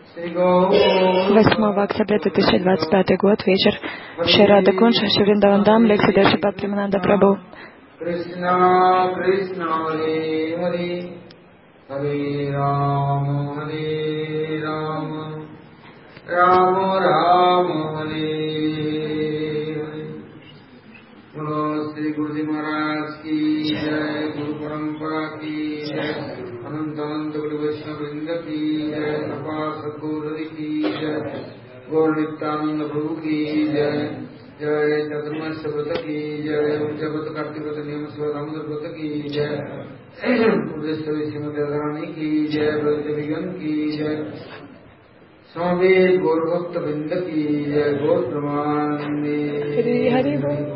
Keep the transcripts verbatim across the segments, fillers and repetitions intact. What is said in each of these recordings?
восьмого октября две тысячи двадцать пятый год, вечер. Шри Рада Кунж, Шри Вриндаван Дам, лекция Деши Бхактивинода Прабху. Кришна, Кришна, Харе Харе, Харе Рама, Харе Рама, Рама Рама, Харе Харе. Бolo Шри Гуруджи Махарадж ки джай, Гуру Парампара ки джай, Ананта Ананта Гуру Vaishnava Vrinda ki jai, Napa Sadguru ki jai, Gaur Nityananda Prabhu ki jai, Jai Chaturmas Sabrata ki jai, Ujjabat Kartivrata Niyama Siva Damodar Vrata ki jai, Udeshwari Srimati Radharani ki jai, Brajata Vigan ki jai, Swami Gaur Bhakta Vrinda ki jai, Gaur Pramanande. Hari Hari Bol.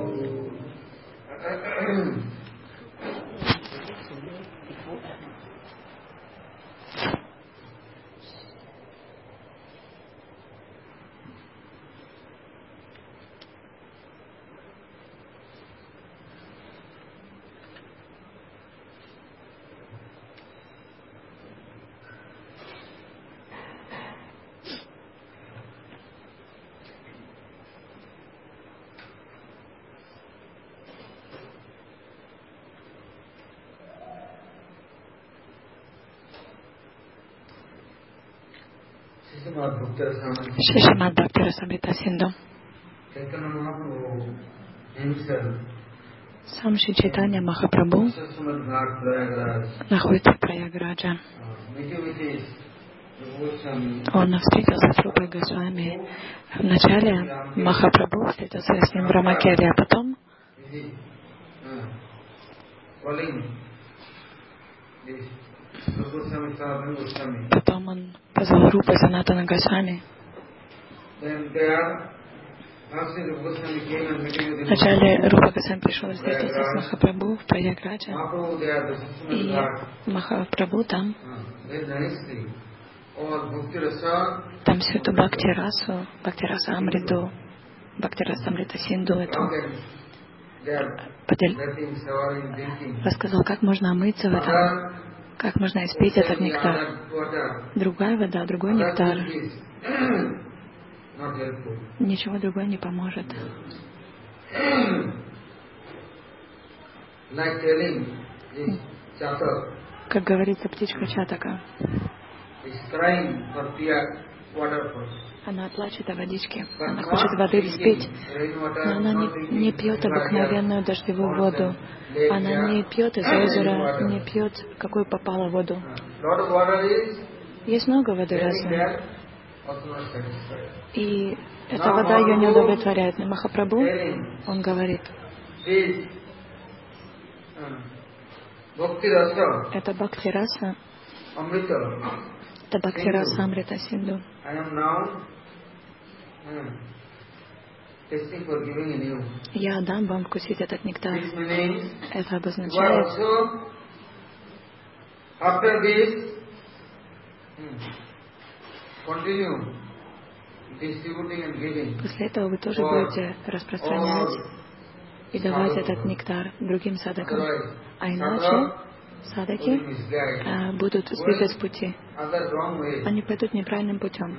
Шримад Бхакти Расамрита Синду. Сам Шри Чайтанья Махапрабху находится в Праяградже. Он встретился с Рупой Госвами. Вначале Махапрабху встретился с ним в Рамакеле, а потом Потом он позвал Рупу Санатана Госвами. Вначале Рупа Госвами пришел и встретился с Махапрабху в Праяградже. И Махапрабху там, там всю эту Бхакти-расу, Бхакти-раса Амриту, Бхакти-раса Амрита Синду, эту подель... рассказал, как можно омыться в этом, как можно испить этот нектар. Другая вода, другой нектар. Ничего другое не поможет. Как говорится, птичка Чатака. Она плачет о водичке. Она хочет воды вспить, но она не, не пьет обыкновенную дождевую воду. Она не пьет из озера, не пьет, какую попало воду. Есть много воды разве? И эта вода ее не удовлетворяет. Но Махапрабху, он говорит, это Бхакти-раса, это Бхакти-раса Амрита Синду. Я дам вам вкусить этот нектар. Это обозначает, после этого вы тоже будете распространять и давать этот нектар другим садакам. А иначе садаки а, будут сбиты с пути. Они пойдут неправильным путем.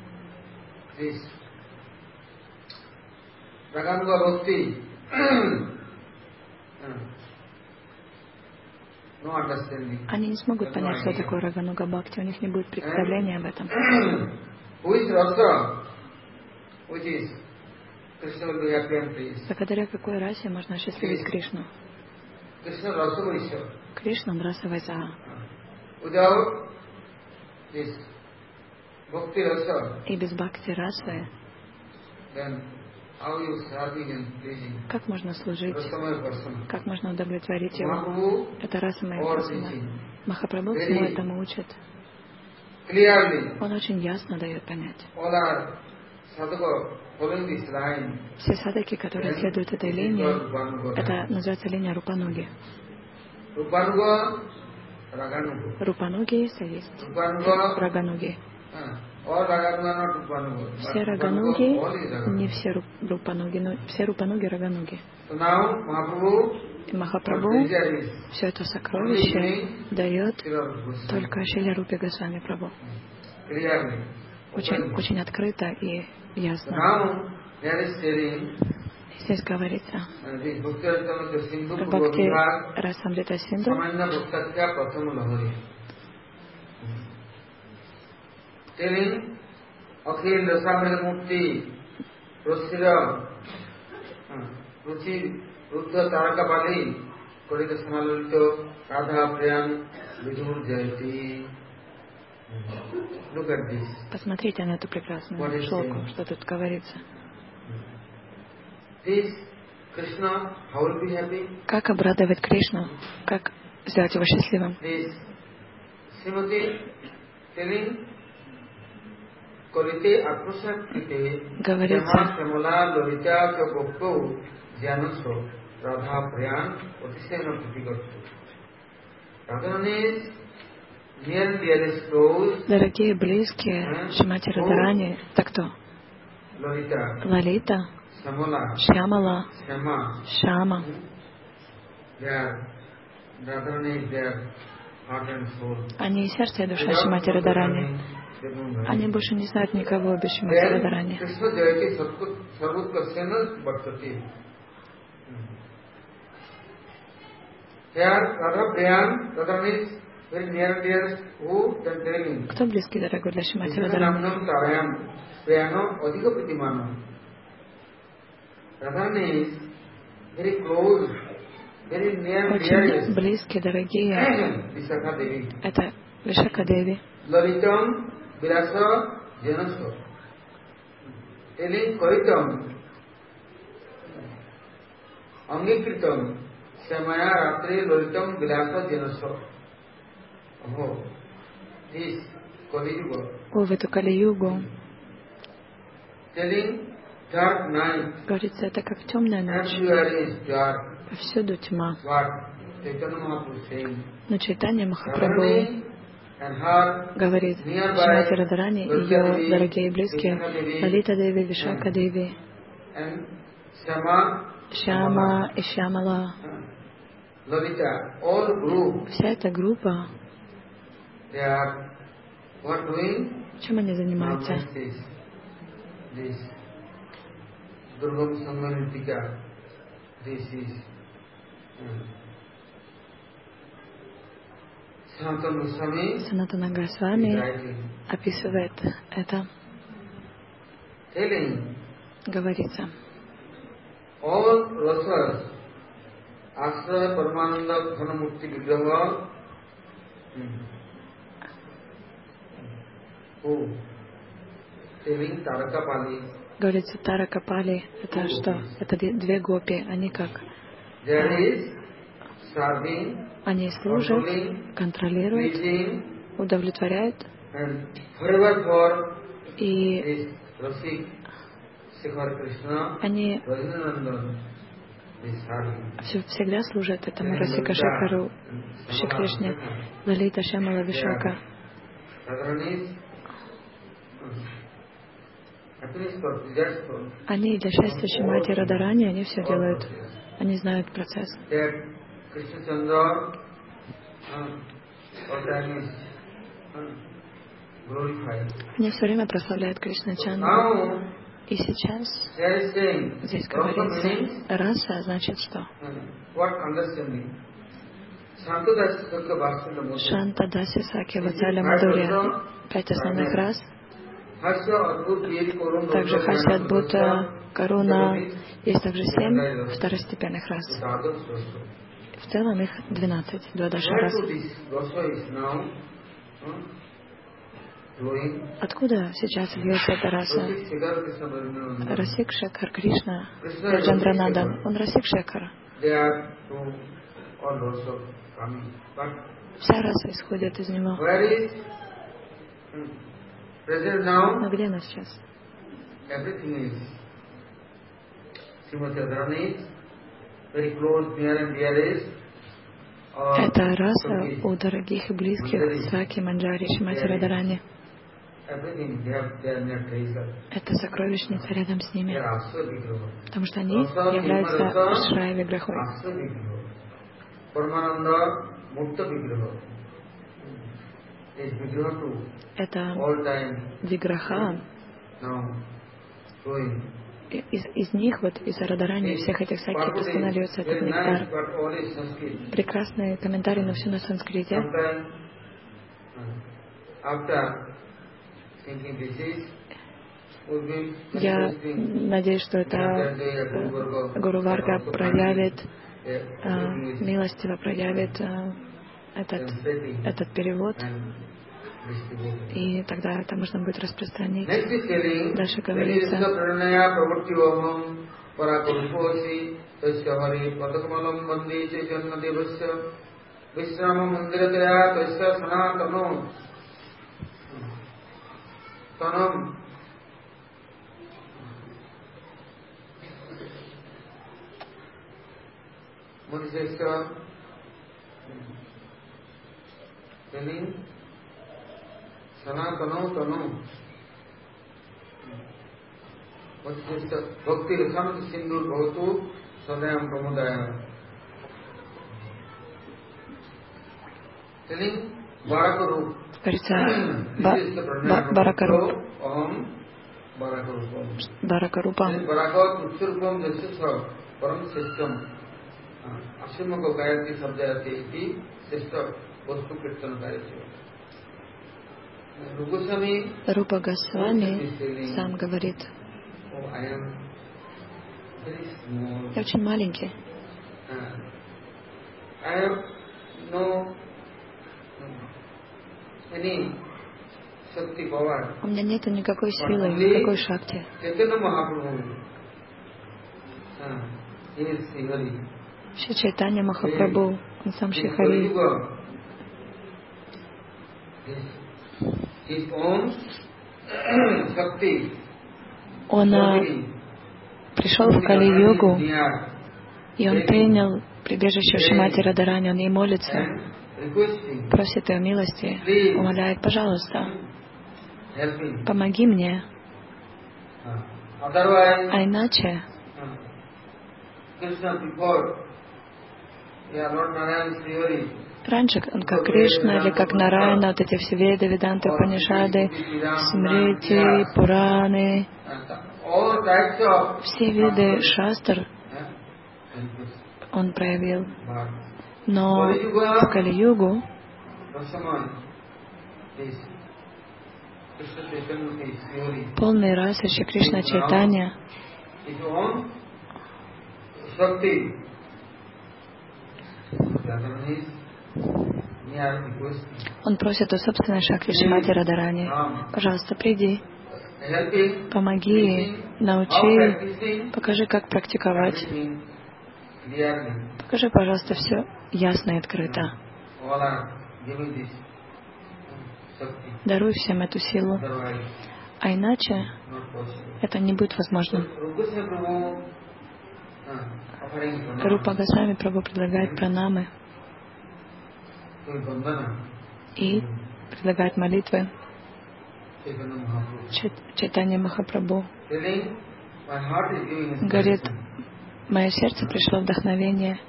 Они не смогут понять, что такое Рагануга Бхакти. У них не будет представления об этом. Благодаря какой расе можно осчастливить Кришну? Кришна — раса Вайсаха. И без бхакти-расы как можно служить? Как можно удовлетворить его? Это раса моя персона. Махапрабху всему этому учит. Он очень ясно дает понять. Все садаки, которые следуют этой линии, это называется линия Рупануги. Рупануги есть, а есть Рагануги. Все Рагануги, не все Рупануги, но все Рупануги Рагануги. И Махапрабху все это сокровище дает только Шрила Рупе Госвами Прабху. очень, очень открыто и ясно. Здесь говорится, Бхакти Расамрита Синду Akhil Rasamrita Murti Rosira Ruchi Rutta Taraka Bali Korita Samalito Radha Priyan Vidur Jayati. Look at this. Посмотрите на эту прекрасную шлоку, что тут говорится. This Krishna, how will be happy? Как обрадовать Кришну? Как сделать его счастливым? This Srimati telling говорится, дорогие близкие Шримати Радхарани, это кто? Лалита, Шьямала, Шьяма. Они и сердце, и душа Шримати Радхарани. Они больше не знают никого без Шримати Радхарани. Кто близкий, дорогой для Шримати Радхарани? Очень близкие, дорогие. Это Вишака Деви. Lalitam Vilasa Janaso. Telling Koritam Angikritam Samaya Ratri Lalitam Vilasa Janaso. Oh, this Kali Yuga. О, в эту Кали-югу. Telling dark night. Говорится, это как темная ночь. Повсюду тьма. Но Чайтанья Махапрабху говорит, Шримати Радхарани и ее дорогие близкие, Лалита Деви, Вишака Деви, Шьяма и Шьямала, вся эта группа, чем они занимаются? Санатана Госвами описывает это. Говорится, говорится, Тарака Пали, это что? Это две гопи, они как? Они служат, контролируют, удовлетворяют и они всегда служат этому Расика Шекару, Шри Кришне, Лалита, Шьямала, Вишака. Они для счастья Шримати Радхарани, они все делают, они знают процесс. Они все время прославляют Кришна Чандру. И сейчас здесь говорится, раса значит что? Шанта, Даси, Саки, Вацаля, Мадурья. Пять основных рас. Также Хаси, Адбута, Каруна. Есть также семь второстепенных рас. В целом их двенадцать, двадаша рас. Откуда сейчас льется эта раса? Расик Шекхар Кришна, Раджандранадан. Он Расик Шекхар. Вся раса исходит из него. Но где она сейчас? Это раса у дорогих и близких Саки, Манджари, Шримати Радхарани. Это сокровищница рядом с ними, потому что они являются Ашрая Виграхой. это виграха. Из, из них, вот из Радарани и всех этих всяких постанавливается этот нектар. Прекрасные комментарии, но все на санскрите. Я надеюсь, что это Гуру Варга проявит, э, милостиво проявит э, этот, этот перевод, и тогда это можно будет распространить. Дальше говорится: Sanatano Tanu. What is this? Bhakti Rasamrita Sindhu Bhavatu Sadayam Pramodaya. Telling Barakarup. Баракаруп. Баракарупам. Баракарупам. Баракат Utsurupam Jasya Param System. Ashima ko Gayatri Sabdayati iti System Vastu Kirtan Gayatri. Рупа Госвами сам говорит: я очень маленький. У меня нет никакой силы, никакой шакти. Шри Чайтанья Махапрабху, он сам Шрихари. Он пришел в Кали-югу, и он принял прибежище Шримати Радарани, он ей молится, просит ее милости, умоляет: пожалуйста, помоги мне. А иначе раньше, он как Кришна или как Нараяна, вот эти все Веды, Веданты, Панишады, Смрити, Пураны, все виды шастр он проявил. Но в Кали-югу полный расы Шри Кришна Чайтанья он просит у собственной Шакти Шримати Радарани: пожалуйста, приди, помоги, научи, покажи, как практиковать. Покажи, пожалуйста, все ясно и открыто. Даруй всем эту силу. А иначе это не будет возможным. Рупа Госвами Прабху предлагает пранамы и предлагает молитвы Чайтанья Махапрабху. Говорит: мое сердце пришло вдохновение.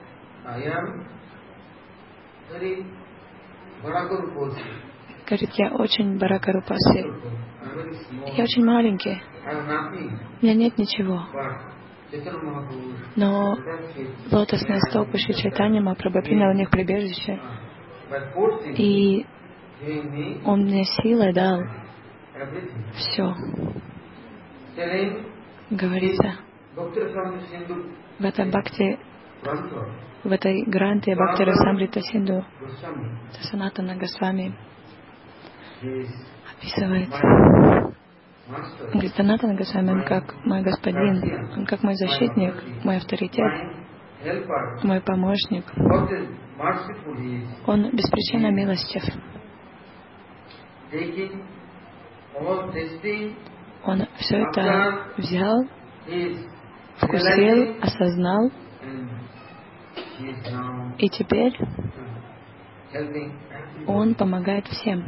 Говорит: я очень Баракарупаси. Я очень маленький. У меня нет ничего. Но лотосные стопы Шри Чайтанья Махапрабху принял у них прибежище. И он мне силой дал все. Говорится в этой бхакти, в этой гранте Бхакти Расамрита Синду Санатана Госвами описывает. Он говорит: Санатана Госвами, он как мой господин, он как мой защитник, мой авторитет, мой помощник. Он беспричинно милостив. Он все это взял, вкусил, осознал, и теперь он помогает всем.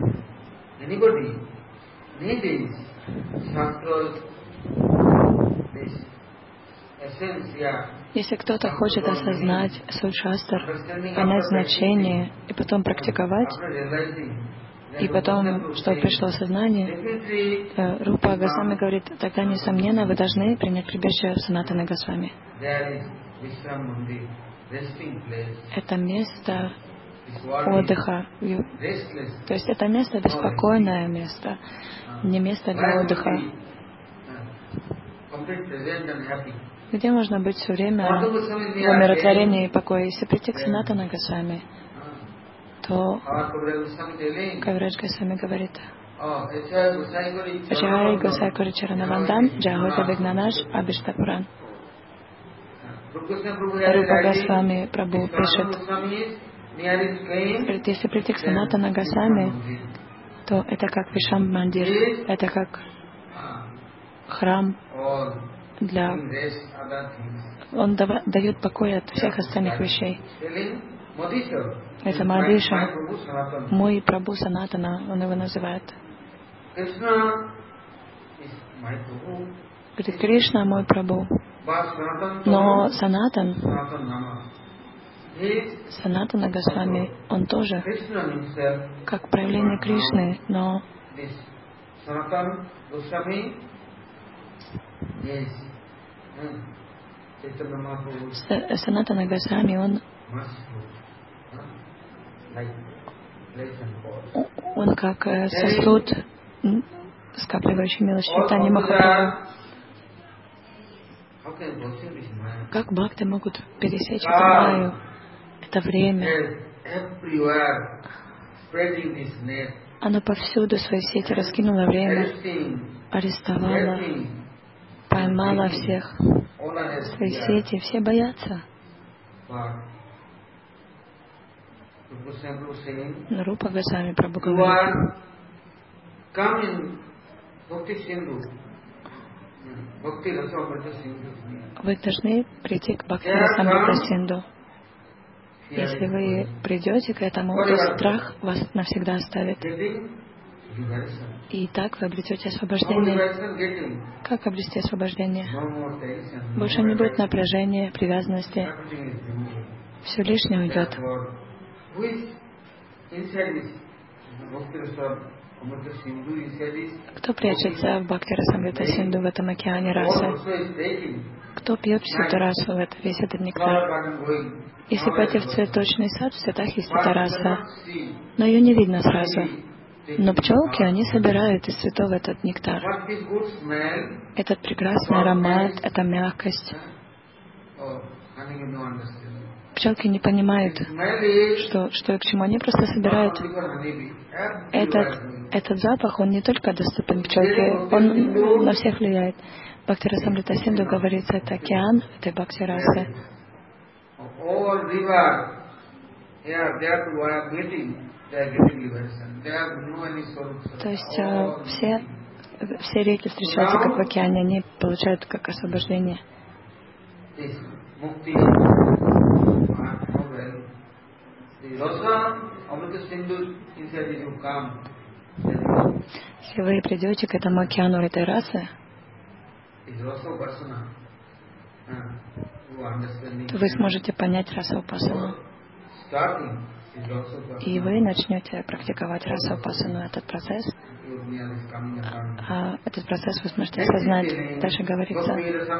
Если кто-то хочет осознать суть шастр, понять значение и потом практиковать, и потом, что пришло сознание, Рупа Госвами говорит, тогда, несомненно, вы должны принять прибежище в Санатана Госвами. Это место отдыха. То есть это место беспокойное место, не место для отдыха, где можно быть все время в умиротворении и покое. Если прийти к Санатана Госвами, то Кавирадж Госвами говорит, Джай Госай Кори Чаранавандан, Джагота Вигнанаш, Абиштапуран. Рупа Госвами Прабху пишет, говорит, если прийти к Санатана Госвами, то это как Вишам Мандир, это как храм для... Он дава, дает покой от всех остальных вещей. Это Мадиша, мой Прабху Санатана, он его называет. Говорит, Кришна мой Прабху. Но Санатан, Санатана Госвами, он тоже как проявление Кришны, но Санатана Госвами, он он как сосуд, скапливающий милость Чайтаньи Махапрабху. Как бхакты могут пересечь эту майю, это время? Оно повсюду свои сети раскинуло время, арестовало, поймало всех, свои сети, все боятся. Рупа Госвами Прабху говорит, вы должны прийти к Бхакти Расамрита Синду. Если вы придете к этому, то страх вас навсегда оставит. И так вы обретете освобождение. Как обрести освобождение? Больше не будет напряжения, привязанности. Все лишнее уйдет. Кто прячется в Бхакти Расамрита Синду, в этом океане расы? Кто пьет всю эту расу, весь этот нектар? Если пойти в цветочный сад, в цветах есть эта раса, но ее не видно сразу. Но пчелки, они собирают из цветов этот нектар. Этот прекрасный аромат, эта мягкость. Пчелки не понимают, что, что и к чему. Они просто собирают. Этот, этот запах, он не только доступен пчелке, он на всех влияет. Бхакти Расамрита Синду говорится, это океан этой бхакти расы. То есть э, все, все реки встречаются как в океане, они получают как освобождение. Если вы придете к этому океану этой расы, то вы сможете понять расу-упасану. И вы начнете практиковать расу-упасану, этот процесс. А этот процесс вы сможете осознать. Дальше говорится.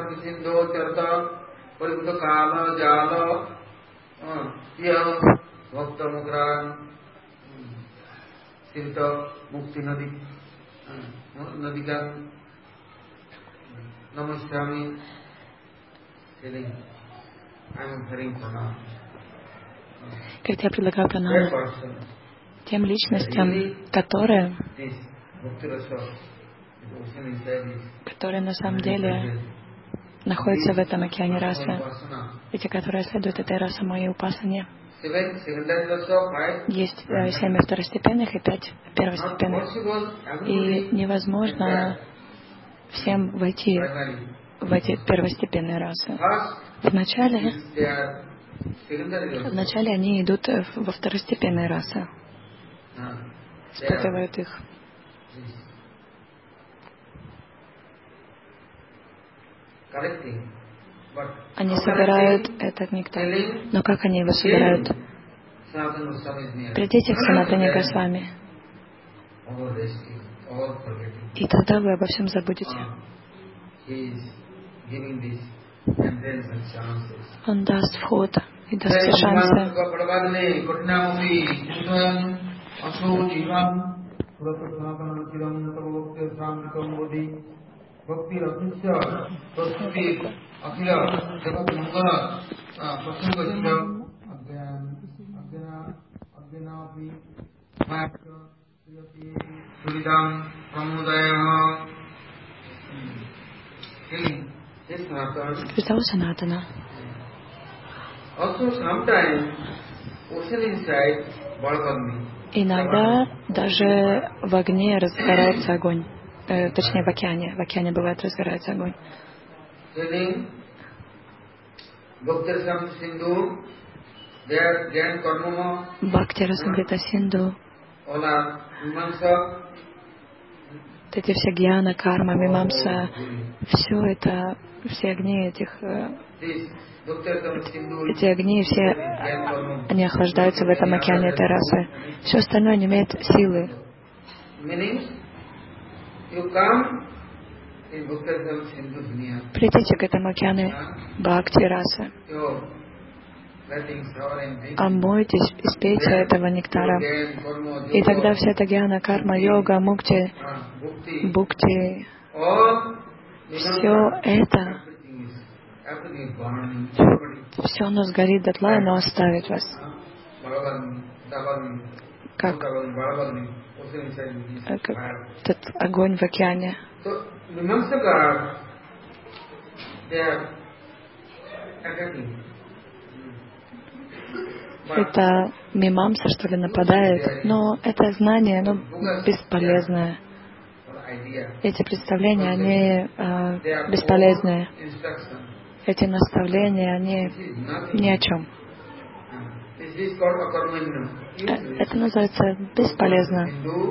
Говорит, я предлагаю пранаму тем личностям, которые, которые на самом деле находятся в этом океане расы, и те, которые следуют этой расе моей упасане. Есть э, семь второстепенных и пять первостепенных. И невозможно всем войти в эти первостепенные расы. Вначале, вначале они идут во второстепенные расы, испытывают их. Они собирают этот нектар. Но как они его собирают? Придите к Санатане Госвами. И тогда вы обо всем забудете. Он даст вход и даст все шансы. Витау Санатана. Иногда даже в огне разгорается огонь. Э, точнее, в океане. В океане бывает разгорается огонь. Бхакти Расамрита Синду. Вот эти все гьяна, карма, мимамса, все это, все огни этих, эти огни, все они охлаждаются в этом океане этой расы. Все остальное не имеет силы. Придите к этому океану бхакти расы. Омойтесь, испейте этого нектара. И тогда вся эта гьяна, карма, йога, мукти, бхукти, все это, все оно сгорит дотла, оно оставит вас. Как, как этот огонь в океане. Это мимамса, что ли, нападает, но это знание, оно бесполезное. Эти представления, они э, бесполезные. Эти наставления, они ни о чем. Это называется бесполезно.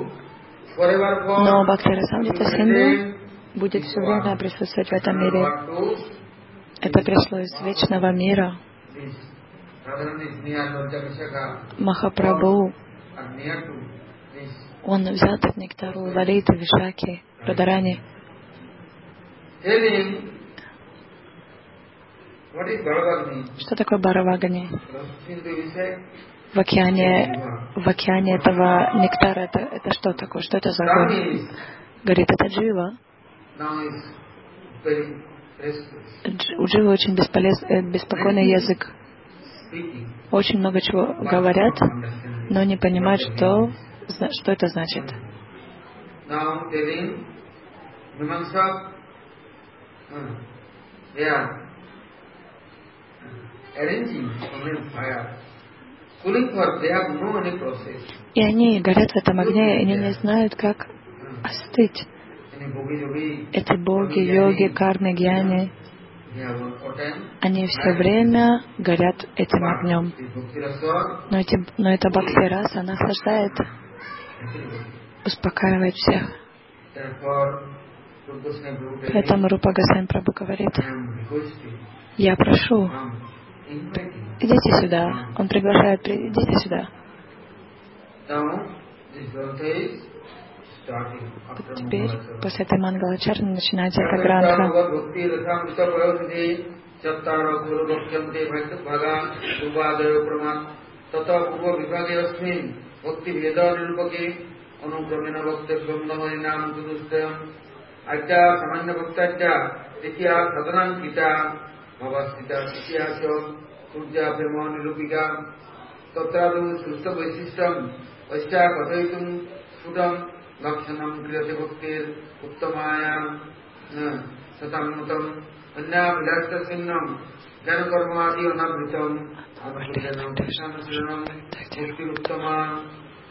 Но Бхакти Расамрита Синду будет все время присутствовать в этом мире. Это пришло из вечного мира. Махапрабху, он взят от нектару Лалиты, Вишаки, Радарани. Что такое Баравагани? В океане, в океане этого нектара это, это что такое? Что это за огонь? Говорит, это джива. У дживы очень бесполез, беспокойный язык. Очень много чего говорят, но не понимают, что, что это значит. И они горят в этом огне, и они не знают, как остыть. Эти боги, йоги, кармы, гьяни, они все время горят этим огнем. Но, эти, но эта бхакти раса, она охлаждает, успокаивает всех. Поэтому Рупа Госвами Прабху говорит: я прошу, идите сюда. Он приглашает, идите сюда. Вот теперь, после этой Мангалачарны, начинается эта грантха. Lakshanam kriyate bhaktir uttamaya satamnutam anya vilasta sinnam jana karmadi anabhitam abhijanam krishnam bhaktir uttama.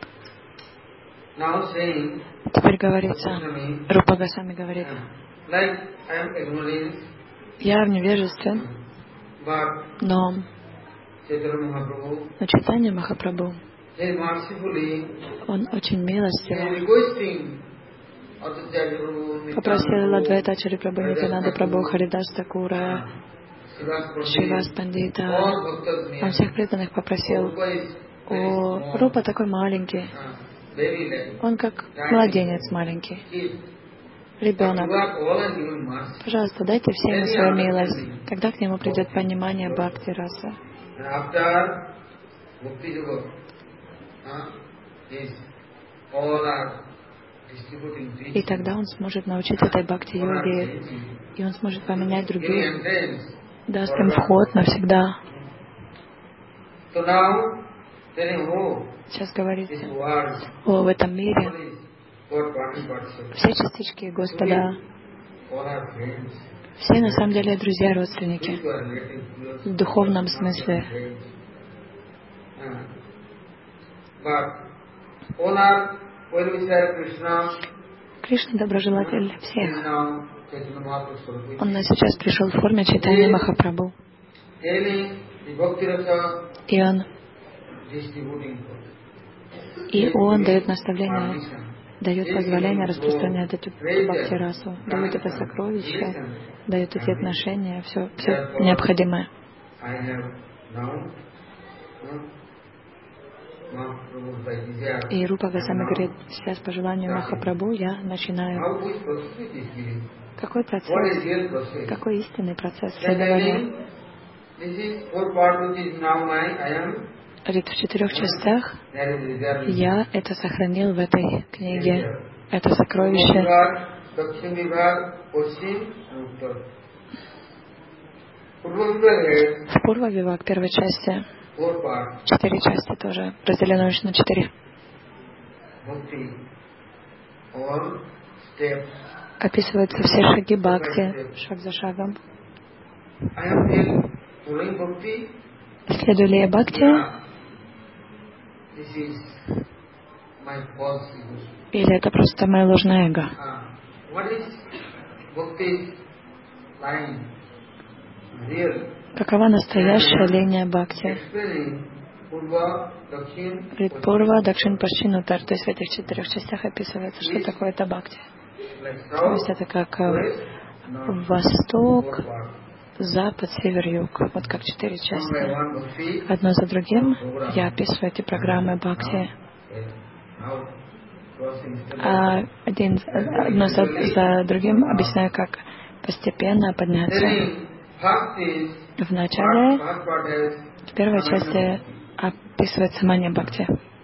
Now saying, теперь говорится, Рупа Госвами говорит, like I am ignorant, я в невежестве, но но Чайтанья Махапрабху, он очень милостивый. Попросил Адвайтачари Прабху, Нитянанда Прабху, Харидас Такура, Шривас Пандита. Он всех преданных попросил: о, Рупа такой маленький, Он как младенец маленький, ребенок. Пожалуйста, дайте всем ему свою милость. Тогда к нему придет понимание бхакти раса. И тогда он сможет научить этой бхакти-йоге, и он сможет поменять других, даст им вход навсегда. Сейчас говорится, о, в этом мире все частички Господа, все на самом деле друзья, родственники, в духовном смысле. Кришна доброжелатель всех. Он сейчас пришел в форме Чайтаньи Махапрабху. И он, и он дает наставление, дает позволение распространять эту бхакти-расу, дает это сокровище, дает эти отношения, все, все необходимое. И Рупа Госвами говорит, сейчас по желанию Махапрабху я начинаю. Какой процесс? Какой истинный процесс следования? Говорит, в четырех частях я это сохранил в этой книге. Это сокровище. В Пурва-вивак первой части четыре части тоже разделено лишь на четыре. Описываются все шаги бхакти, шаг за шагом. Следую ли я бхакти? Или это просто мое ложное эго? Какова настоящая линия бхакти? Говорит, Пурва, Дакшин, Пашчин, Утар. То есть в этих четырех частях описывается, что такое это бхакти. То есть это как восток, запад, север, юг. Вот как четыре части. Одно за другим я описываю эти программы бхакти. А один, одно за, за другим объясняю, как постепенно подняться. В начале, в первой части описывается мания бхакти.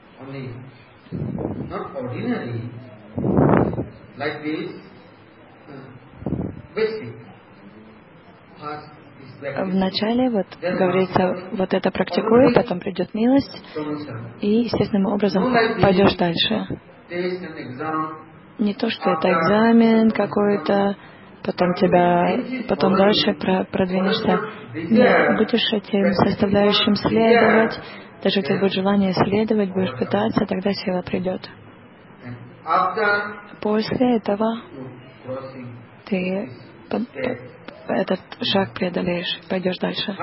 В начале, вот, говорится, вот это практикуй, потом придет милость, и естественным образом пойдешь дальше. Не то, что это экзамен какой-то, потом тебя, потом дальше продвинешься. Нет, будешь этим составляющим следовать, даже у тебя будет желание следовать, будешь пытаться, тогда сила придет. После этого ты этот шаг преодолеешь, пойдешь дальше.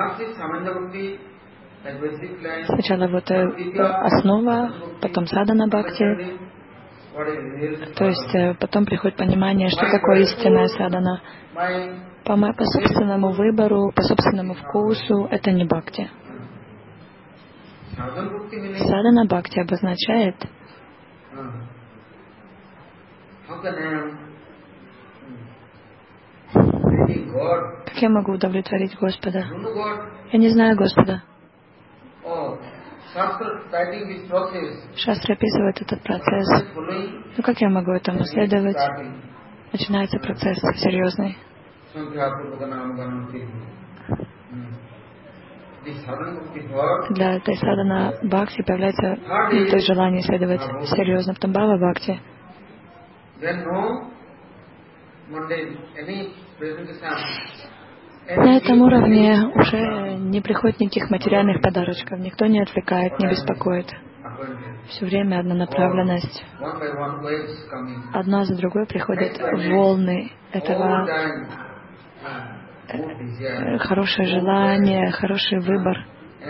Сначала вот основа, потом садхана бхакти, то есть потом приходит понимание, что такое истинная садхана. По, по собственному выбору, по собственному вкусу, это не бхакти. Садхана бхакти обозначает, как я могу удовлетворить Господа? Я не знаю Господа. Шастры описывают этот процесс. Ну как я могу этому следовать? Начинается процесс серьезный. Для этой садхана бхакти появляется ну, то есть желание следовать серьезно. Потом бхава бхакти. На этом уровне уже не приходит никаких материальных подарочков, никто не отвлекает, не беспокоит. Все время одна направленность. Одна за другой приходят волны этого хорошее желание, хороший выбор,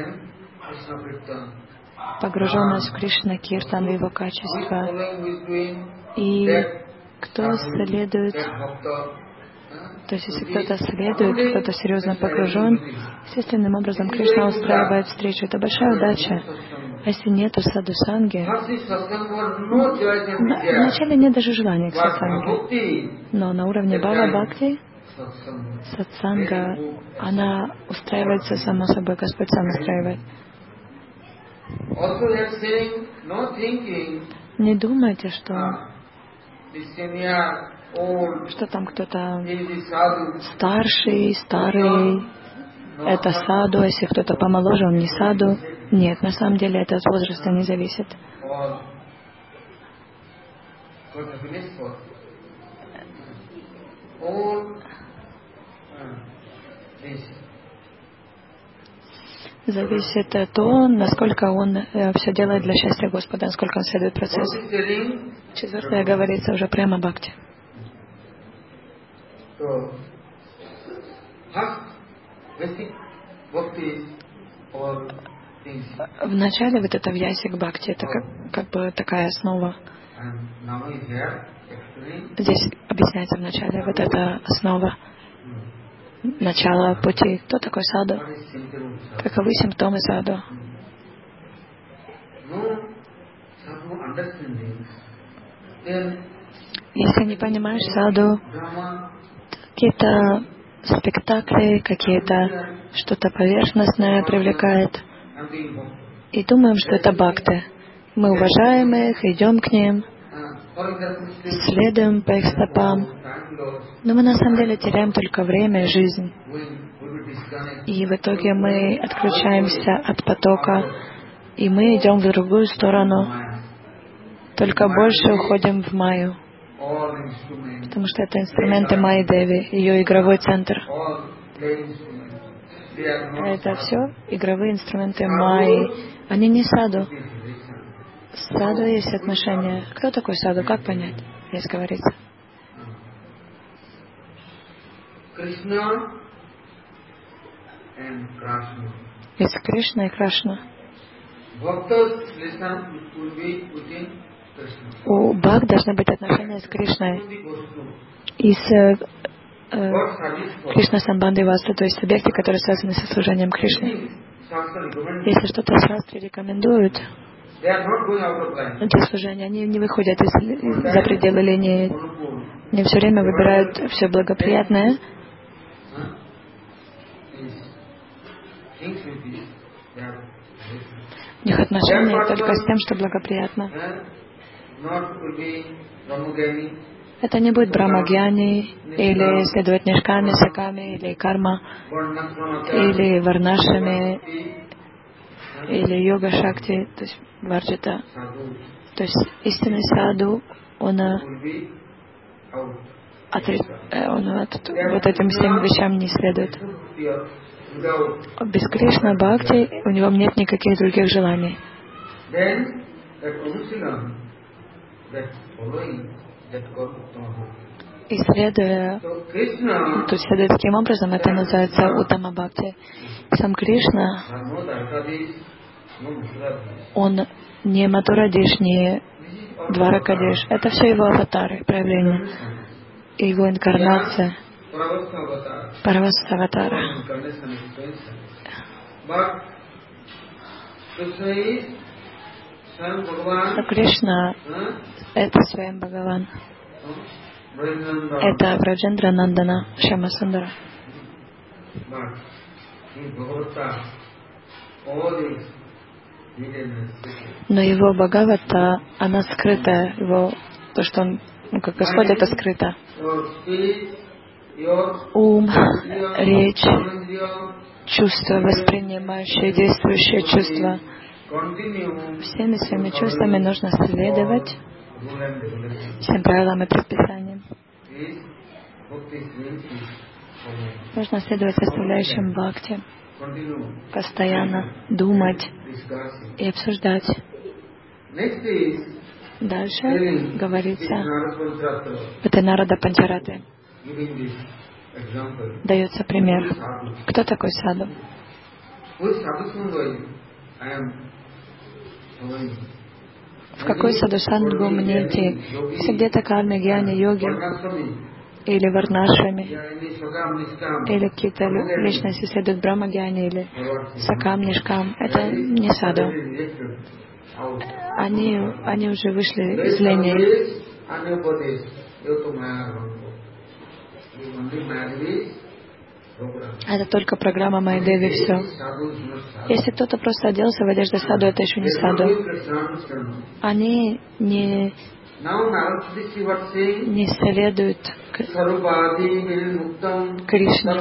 погруженность в Кришна Киртан, в его качество. И кто следует То есть, если кто-то следует, кто-то серьезно погружен, естественным образом Кришна устраивает встречу. Это большая удача. А если нету саду-санги, вначале нет даже желания к сатсанге. Но на уровне бхава-бхакти сатсанга, она устраивается само собой, Господь сам устраивает. Не думайте, что, что там кто-то старший, старый, это саду, а если кто-то помоложе, он не саду. Нет, на самом деле это от возраста не зависит. Зависит то, насколько он э, все делает для счастья Господа, насколько он следует процессу. Четвертое говорится уже прямо бхакти. В начале вот это вьясик бхакти, это как, как бы такая основа. Здесь объясняется в начале вот эта основа. Начало пути. Кто такой саду? Каковы симптомы саду? Если не понимаешь саду, какие-то спектакли, какие-то что-то поверхностное привлекает, и думаем, что это бхакти. Мы уважаем их, идем к ним, следуем по их стопам, но мы на самом деле теряем только время и жизнь. И в итоге мы отключаемся от потока, и мы идем в другую сторону, только больше уходим в майю, потому что это инструменты Майи Деви, ее игровой центр. Это все игровые инструменты Майи. Они не саду. С саду есть отношения. Кто такой саду? Как понять? Здесь говорится. Есть Кришна и Крашна. У бхакт должны быть отношения с Кришной и с э, э, Кришна Самбанды Васту, то есть субъекты, которые связаны со служением Кришны. Если что-то шастри рекомендуют для служения, они не выходят из, из, за пределы линии. Они все время выбирают все благоприятное. У них отношения только с тем, что благоприятно. Это не будет Брамагьяни, или следовать Нишками, Саками, или Карма, или Варнашами, или Йога Шакти, то есть Варджита. То есть истинный саду, он, отри... он от... вот этим всем вещам не следует. Без Кришна Бхакти у него нет никаких других желаний. И следуя, то есть следуя таким образом, это называется Уттама Бхакти. Сам Кришна, он не Матурадиш, не Дваракадиш. Это все его аватары, проявления. И его инкарнация. Паравастха-аватара. Но Кришна — это Сваям Бхагаван. Это Браджендра Нандана, Шьяма Сундара. Но его Бхагавата, она скрыта, его, то, что он, ну, как Господь, это скрыто. Ум, речь, чувства, воспринимающие, действующие чувства. Всеми своими чувствами нужно следовать всем правилам и предписаниям. Нужно следовать составляющим бхакти, постоянно думать и обсуждать. Дальше говорится, это Нарада Панчараты. Дается пример. Кто такой саду? В какой саду-сангу мне идти? Если где-то карме, гьяни, йоги, или варнашами, или какие-то личности следуют Брахмагьяне или Сакам, Нишкам. Это не саду. Они, они уже вышли из лени. Это только программа Майдеви, все. Если кто-то просто оделся в одежду саду, это еще не саду. Они не, не следуют Кришне.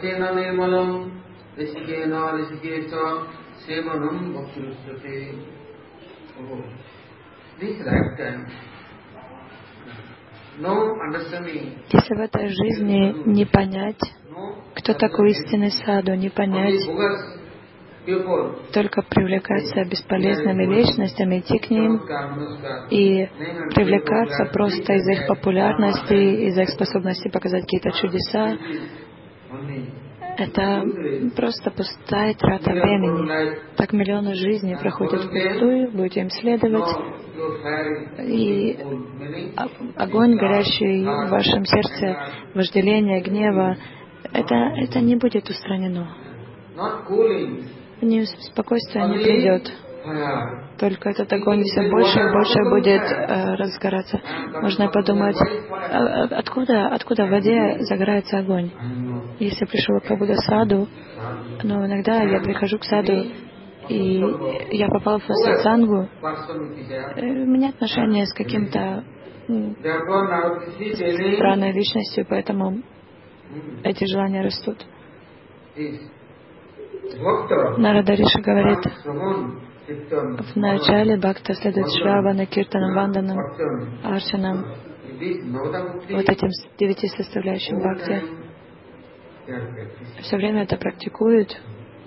Если в этой жизни не понять, кто такой истинный саду, не понять, только привлекаться бесполезными личностями, идти к ним и привлекаться просто из-за их популярности, из-за их способности показать какие-то чудеса, это просто пустая трата времени. Так миллионы жизней проходят впустую, будете им следовать, и огонь, горящий в вашем сердце, вожделение, гнева, это, это не будет устранено. Не, спокойствие не придет. Только этот огонь все больше и больше будет э, разгораться. Можно подумать, а, откуда, откуда в воде загорается огонь? Если пришел к Будда саду, но иногда я прихожу к саду, и я попал в сатсангу, у меня отношения с каким-то м, странной личностью, поэтому эти желания растут. Нарада Риши говорит, в начале бхакта следует Шравана, Киртанам, Ванданам, Арчанам, вот этим девяти составляющим бхакти. Все время это практикуют.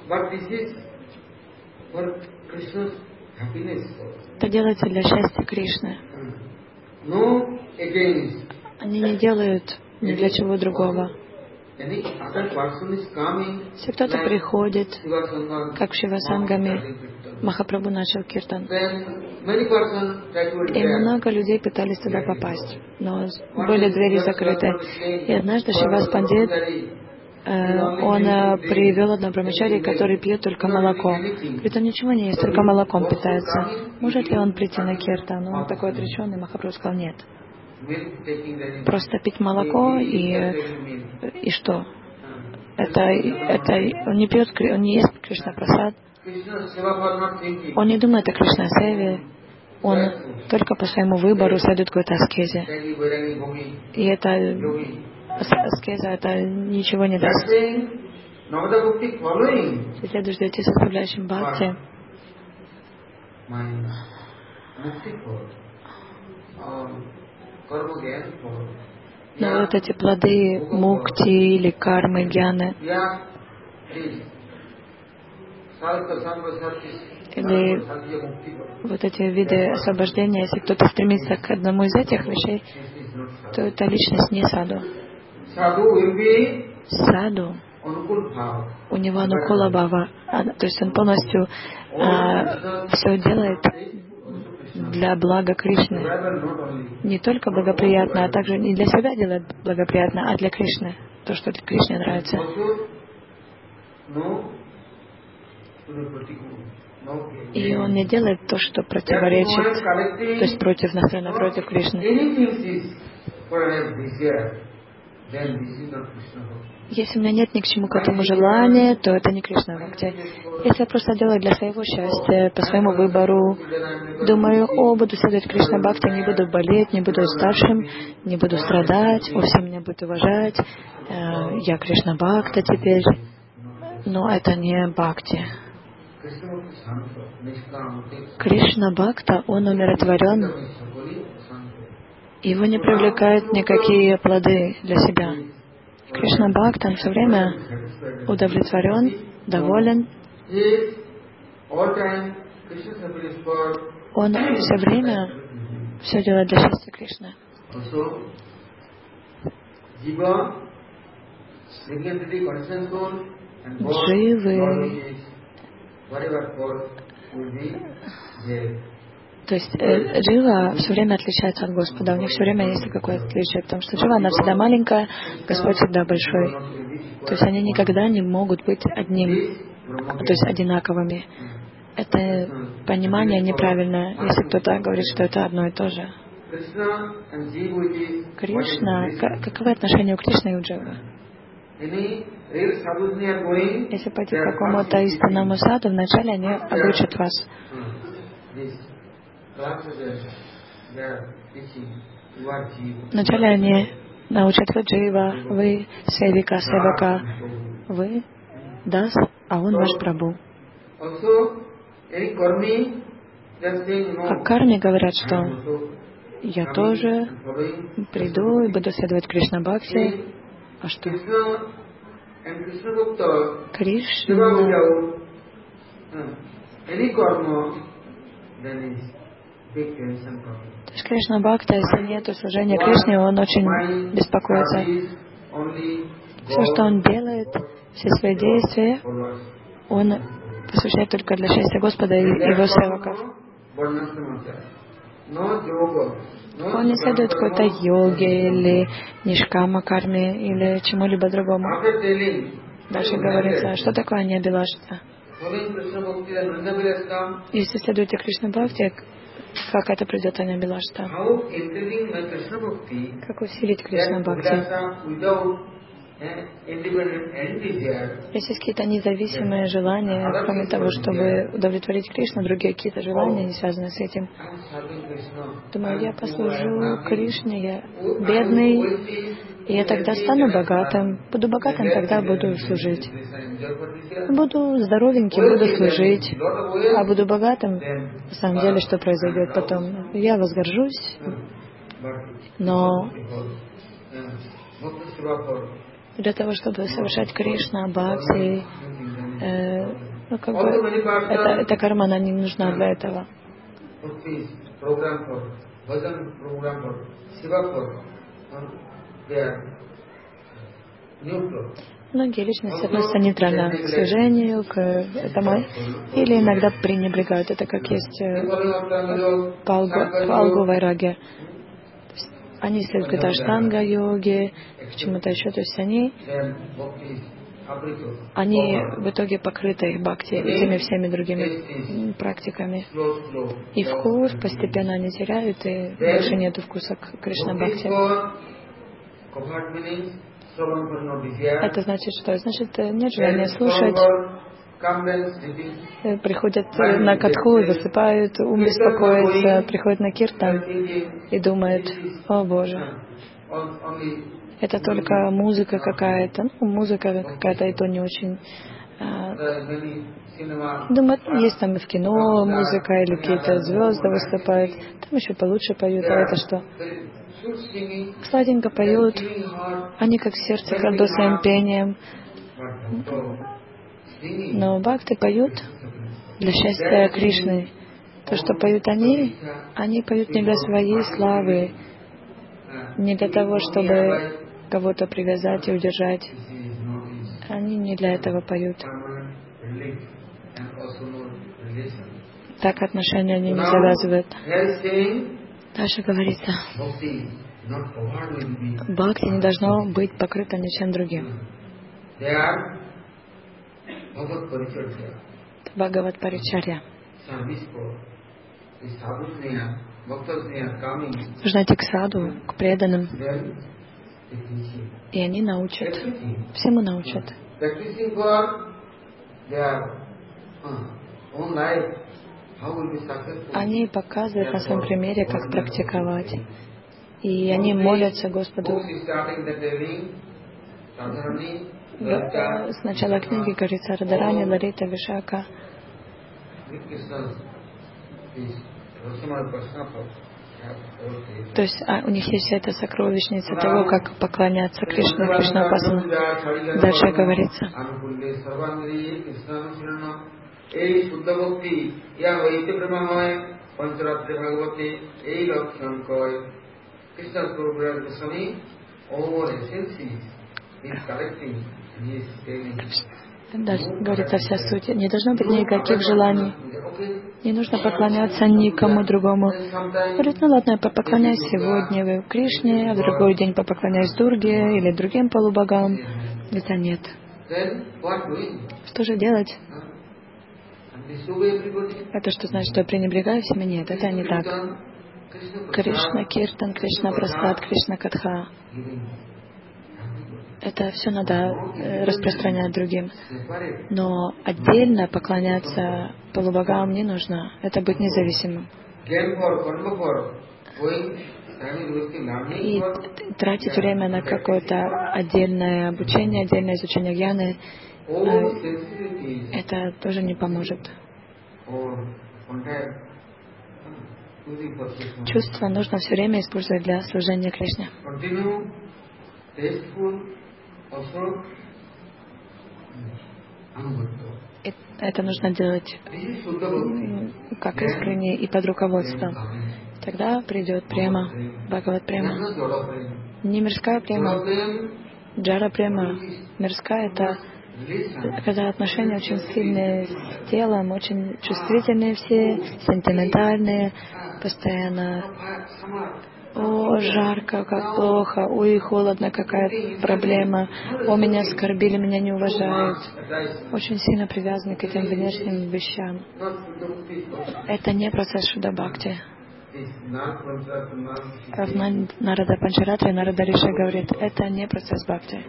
Это делается для счастья Кришны. Они не делают ни для чего другого. Если кто-то приходит, как в Шивасангаме, Махапрабху начал киртан, и много людей пытались туда попасть, но были двери закрыты. И однажды Шивас Пандит, э, он э, привел одного брамачари, который пьет только молоко. Говорит, он ничего не ест, только молоком питается. Может ли он прийти на киртан? Он такой отреченный. Махапрабху сказал, нет. Просто пить молоко и, и что? Это, это он не пьет, он не ест Кришна Прасад. Он не думает о Кришна Севе. Он только по своему выбору следует какой-то аскезе. И это аскеза, это ничего не даст. Если следуешь девяти составляющим бхакти, но вот эти плоды мукти или кармы, гьяны, или вот эти виды освобождения, если кто-то стремится к одному из этих вещей, то эта личность не саду. Саду, у него анукула бхава, то есть он полностью а, все делает для блага Кришны. Не только благоприятно, а также не для себя делает благоприятно, а для Кришны. То, что для Кришне нравится. И он не делает то, что противоречит, то есть против, настроено против Кришны. Если у меня нет ни к чему к этому желания, то это не Кришна Бхакти. Если я просто делаю для своего счастья, по своему выбору, думаю, о, буду следовать Кришна Бхакти, не буду болеть, не буду старшим, не буду страдать, о, все меня будут уважать, э, я Кришна Бхакта теперь. Но это не Бхакти. Кришна Бхакта, он умиротворен, его не привлекают никакие плоды для себя. Кришна Бхакта, он все время удовлетворен, доволен. Он все время все делает для счастья Кришны. Дживы То есть э, Джива все время отличается от Господа. У них все время есть какое-то отличие, потому что Джива, она всегда маленькая, Господь всегда большой. То есть они никогда не могут быть одним, то есть одинаковыми. Это понимание неправильное, если кто-то говорит, что это одно и то же. Кришна, каковы отношения у Кришны и у Дживы? Если пойти к какому-то истинному саду, вначале они обучат вас. Вначале они научат вы Джива, вы Севика, Севака, вы Дас, а он ваш Прабху. А карме говорят, что я тоже приду и буду следовать Кришна Бхакти. А что? Кришна. То есть Кришна Бхакта, если нет служения Кришне, он очень беспокоится. Все, что он делает, все свои действия, он посвящает только для счастья Господа и его севаков. Он не следует какой-то йоге или нишкама карме или чему-либо другому. Дальше говорится, что такое аньябилашта. Если следуете Кришна Бхакти, как это придет аньябилашта? Как усилить Кришна Бхакти? Если есть какие-то независимые желания, кроме того, чтобы удовлетворить Кришну, другие какие-то желания, не связанные с этим. Думаю, я послужу Кришне, я бедный, и я тогда стану богатым. Буду богатым, тогда буду служить. Буду здоровеньким, буду служить. А буду богатым, на самом деле, что произойдет потом? Я возгоржусь, но для того, чтобы совершать Кришна, Бхакти, э, ну, как бы, это, эта карма, она не нужна для этого. Многие личности относятся нейтрально к служению, к этому, или иногда пренебрегают. Это как есть палгу вайраги. Они следуют какой-то аштанга-йоге, к чему-то еще. То есть они, они в итоге покрыты их бхакти, этими всеми другими практиками. И вкус постепенно они теряют, и больше нет вкуса к Кришна-бхакти. Это значит что? Значит, нет желания слушать. Приходят на катху, засыпают, ум беспокоится, приходят на киртан и думают: о Боже, это только музыка какая-то, ну, музыка какая-то, и то не очень. А, думают, ну, есть там и в кино музыка, или какие-то звезды выступают, там еще получше поют, а это что? Сладенько поют, они как сердце кладут своим пением. Но бхакты поют для счастья Кришны. То, что поют они, они поют не для своей славы, не для того, чтобы кого-то привязать и удержать. Они не для этого поют. Так отношения они не завязывают. Дальше говорится, бхакти не должно быть покрыто ничем другим. Бхагават Паричарья. Нужно идти к саду, к преданным, и они научат, всему научат. Они показывают на своем примере, как практиковать. И они молятся Господу. С начала книги говорится Радарани, Ларита, Вишака. То есть а, у них есть вся эта сокровищница того, как поклоняться Кришне, Кришна-пасана. Дальше говорится. Дальше говорится вся суть. Не должно быть никаких желаний. Не нужно поклоняться никому другому. Говорит, ну ладно, я поклоняюсь сегодня Кришне, а в другой день попоклоняюсь Дурге или другим полубогам. Это нет. Что же делать? Это что значит, что я пренебрегаю всеми? Нет, это не так. Кришна Киртан, Кришна Прасад, Кришна Катха. Это все надо распространять другим. Но отдельно поклоняться полубогам не нужно. Это быть независимым. И тратить время на какое-то отдельное обучение, отдельное изучение гьяны, это тоже не поможет. Чувства нужно все время использовать для служения Кришне. И это нужно делать как искренне и под руководством. Тогда придет према, Бхагават према. Не мирская према, джара према. Мирская — это когда отношения очень сильные с телом, очень чувствительные все, сентиментальные, постоянно. О, жарко, как плохо, ой, холодно, какая проблема, о, меня оскорбили, меня не уважают. Очень сильно привязаны к этим внешним вещам. Это не процесс Шуда Бхакти. В Нарада Панчаратре Нарада Риши говорит, это не процесс Бхакти.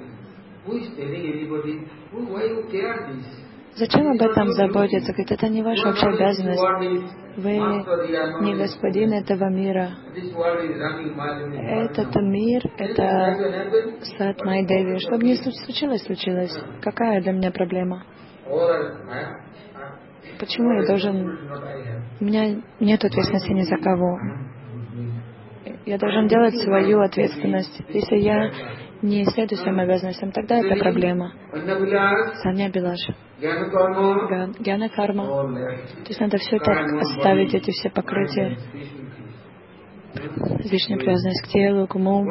Зачем об этом заботиться? Говорит, это не ваша вообще обязанность. Вы не господин этого мира. Этот мир, это сад Майя Деви. Что бы ни случилось, случилось. Какая для меня проблема? Почему я должен... У меня нет ответственности ни за кого. Я должен делать свою ответственность. Если я не следую своим обязанностям, тогда это проблема. Санья Билаш. Гьяна карма. То есть надо все это оставить, эти все покрытия. Лишняя привязанность к телу, к уму.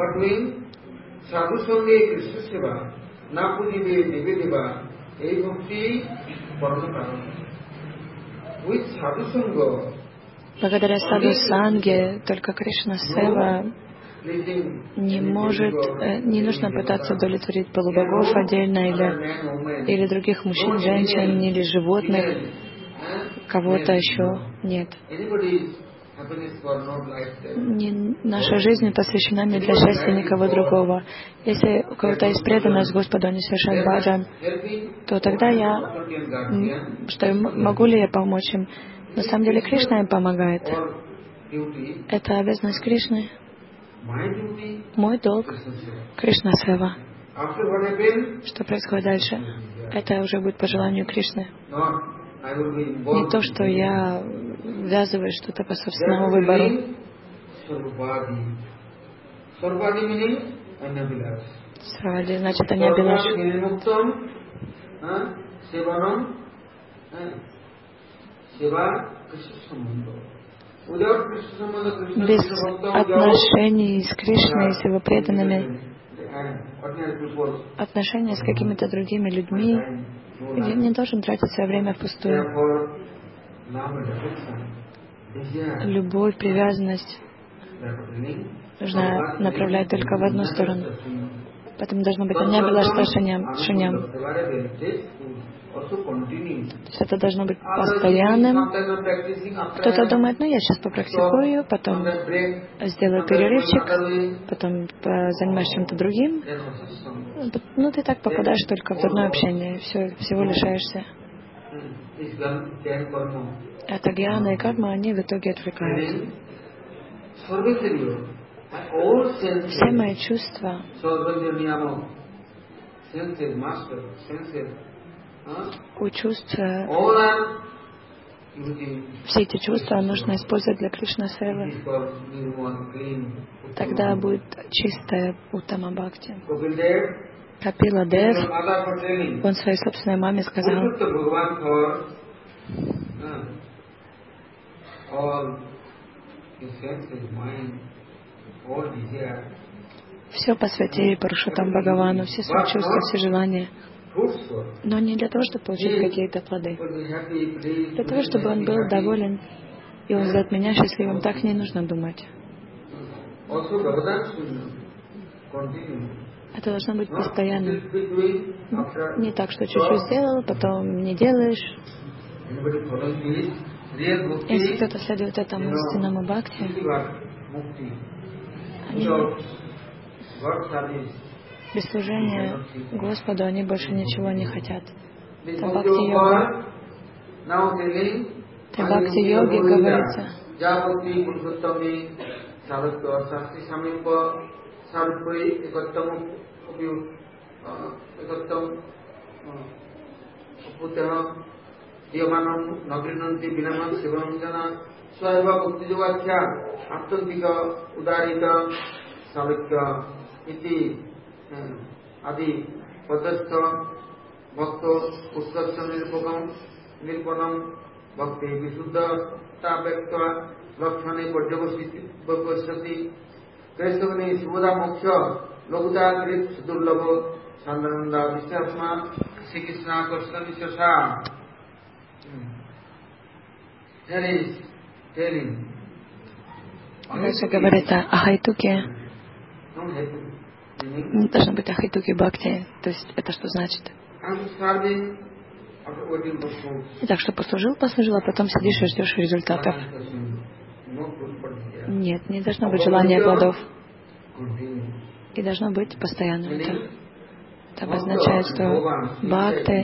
Благодаря саду санге только Кришна Сева не может, не нужно пытаться удовлетворить полубогов отдельно или, или других мужчин, женщин, или животных, кого-то еще. Нет. Не, наша жизнь посвящена не для счастья никого другого. Если у кого-то есть преданность Господу, они совершают баджан, то тогда я, что могу ли я помочь им? На самом деле Кришна им помогает. Это обязанность Кришны. Мой долг — Кришна Сева. Что происходит дальше? Это уже будет по желанию Кришны. Не то, что я ввязываюсь что-то по собственному выбору. Сравади значит аньябилаш. Без отношений с Кришной, с его преданными, отношения с какими-то другими людьми, я не должен тратить свое время впустую. Любовь, привязанность нужно направлять только в одну сторону. Поэтому должно быть аньябилашта шуням. То есть это должно быть постоянным. Кто-то думает, ну я сейчас попрактикую, потом сделаю перерывчик, потом занимаюсь чем-то другим. Ну ты так попадаешь только в дурное общение, все, всего лишаешься. Это гьяна и карма, они в итоге отвлекают. Все мои чувства, у чувств, все эти чувства нужно использовать для Кришна Севы. Тогда будет чистая Уттама Бхакти. Капила Дев, он своей собственной маме сказал: все посвяти Парушаттам Бхагавану, все свои чувства, все желания. Но не для того, чтобы получить какие-то плоды. Для того, чтобы он был доволен, и он сделает меня счастливым, так не нужно думать. Это должно быть постоянно. Не так, что чуть-чуть сделал, потом не делаешь. Если кто-то следует этому истинному бхакти, они без служения Господу они больше ничего не хотят. Это бхакти-йога. Это бхакти-йоге говорится. Adi Padastha Bhakto Pustaksha Nirpagam Nirpanam Bhakti Visuddha Tabhakta Lakshane Pajavasati Kesavani Shuddha Moksha Lokuta Krit Sudurlabha Sandananda Vishasma Sri Krishna Krishna Vishasa. There is telling. Дальше говорит о Ахайтуке. Не должно быть Ахайтуки Бхакти. То есть это что значит? Так что послужил, послужил, а потом сидишь и ждешь результатов. Нет, не должно быть желания плодов. И должно быть постоянно это. Это обозначает, что бхакти,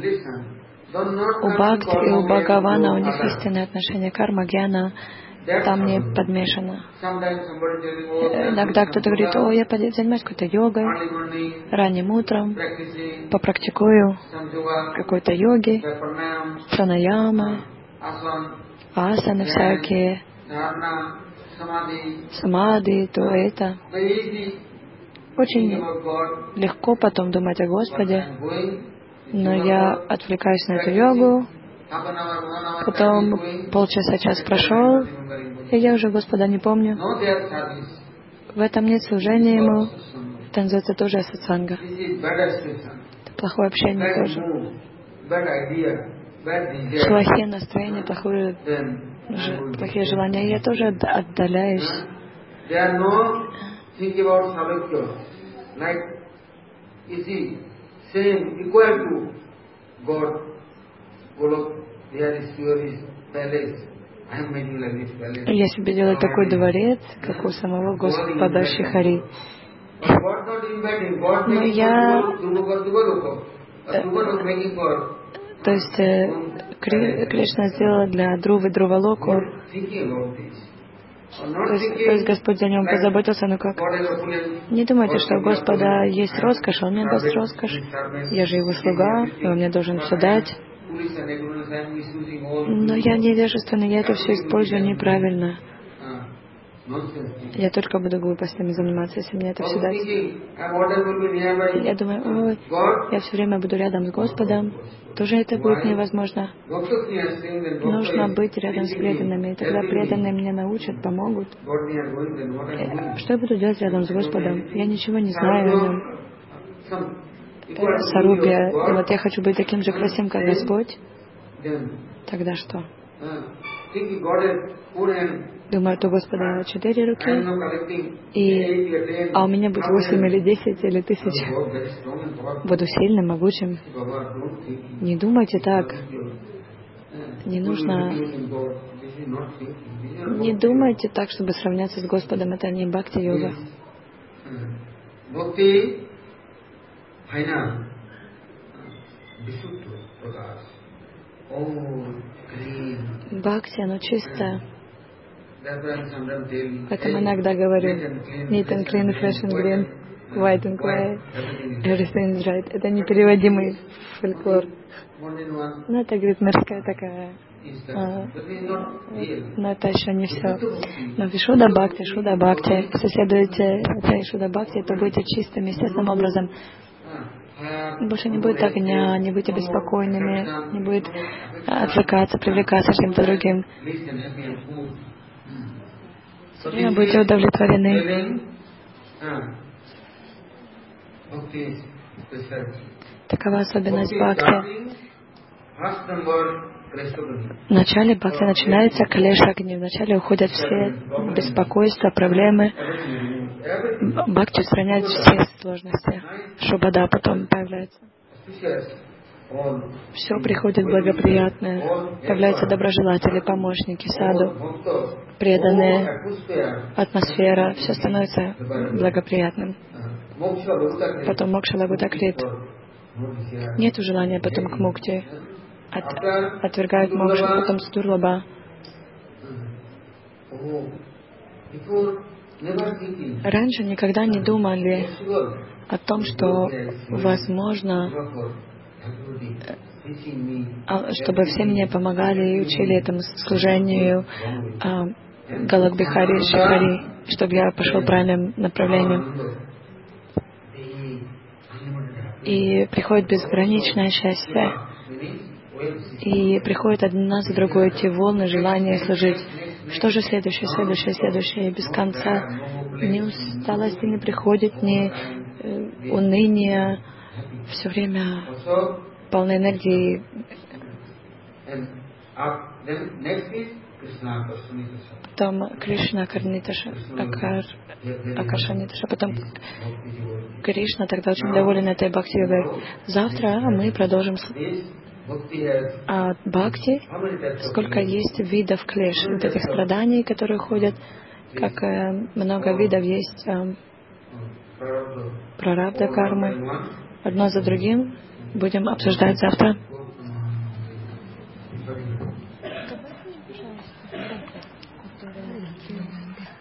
у бхакти и у Бхагавана у них истинное отношение, карма, гьяна, там не подмешано. Иногда кто-то говорит: о, я занимаюсь какой-то йогой, ранним утром, попрактикую какой-то йоги, пранаямы, асаны всякие, самадhi, то это. Очень легко потом думать о Господе, но я отвлекаюсь на эту йогу, потом полчаса, час прошел, и я уже Господа не помню. В этом нет служения Ему. Это называется тоже сатсанга. Это плохое общение тоже. Плохие настроения, плохое, плохие желания. Я тоже отдаляюсь. Я себе делаю такой дворец, как у самого Господа Шрихари. Но я... То есть Кри... Кришна сделала для Друвы Друвалоку. То есть, то есть Господь о нем позаботился, но как? Не думайте, что у Господа есть роскошь, Он мне даст роскошь. Я же Его слуга, и Он мне должен все дать. Но я невежественный, я это все использую неправильно. Я только буду глупостями заниматься, если мне это все дать. Я думаю: ой, я все время буду рядом с Господом. Тоже это будет невозможно. Нужно быть рядом с преданными. И тогда преданные меня научат, помогут. Что я буду делать рядом с Господом? Я ничего не знаю о Нем. Сарубья. И вот я хочу быть таким же красивым, как Господь. Тогда что? Думаю, у Господа четыре руки, и, а у меня будет восемь или десять или тысяч. Буду сильным, могучим. Не думайте так. Не нужно... Не думайте так, чтобы сравняться с Господом. Это не бхакти-йога. Бхакти, оно чистое. Поэтому иногда говорю: neat and clean, fresh and green, white and quiet, everything is right. Это непереводимый фольклор. Ну, это, говорит, мирская такая. А, но это еще не все. Но Вишуда Бхакти, Шуда Бхакти, если следуете этой Шуда Бхакти, то будете чистыми, естественным образом. Больше не будет огня, не будете беспокойными, не будет отвлекаться, привлекаться чем-то другим. Все время будете удовлетворены. Такова особенность бхакти. В начале бхакти начинается клеша-агни. Вначале уходят все беспокойства, проблемы. Бхакти устраняет все сложности. Шубада потом появляется. Все приходит благоприятное. Появляются доброжелатели, помощники, саду, преданные, атмосфера. Все становится благоприятным. Потом мокша лагутакрит. Нет желания потом к мукти. От, отвергают мокшу, потом стурлаба. Раньше никогда не думали о том, что возможно, чтобы все мне помогали и учили этому служению Галакбихари, Шихари, чтобы я пошел правильным направлением. И приходит безграничное счастье. И приходят одна за другой эти волны желания служить. Что же следующее, следующее, следующее, и без конца. Ни усталости не приходит, ни э, уныния. Все время полной энергии. Потом Кришна, Карниташа, Акар, Акашаниташа, потом Кришна тогда очень доволен этой бхакти-йогой. Завтра мы продолжим от бхакти, сколько есть видов клеш, вот этих страданий, которые ходят, как э, много видов есть э, прарабдха кармы. Одно за другим будем обсуждать завтра. Пожалуйста.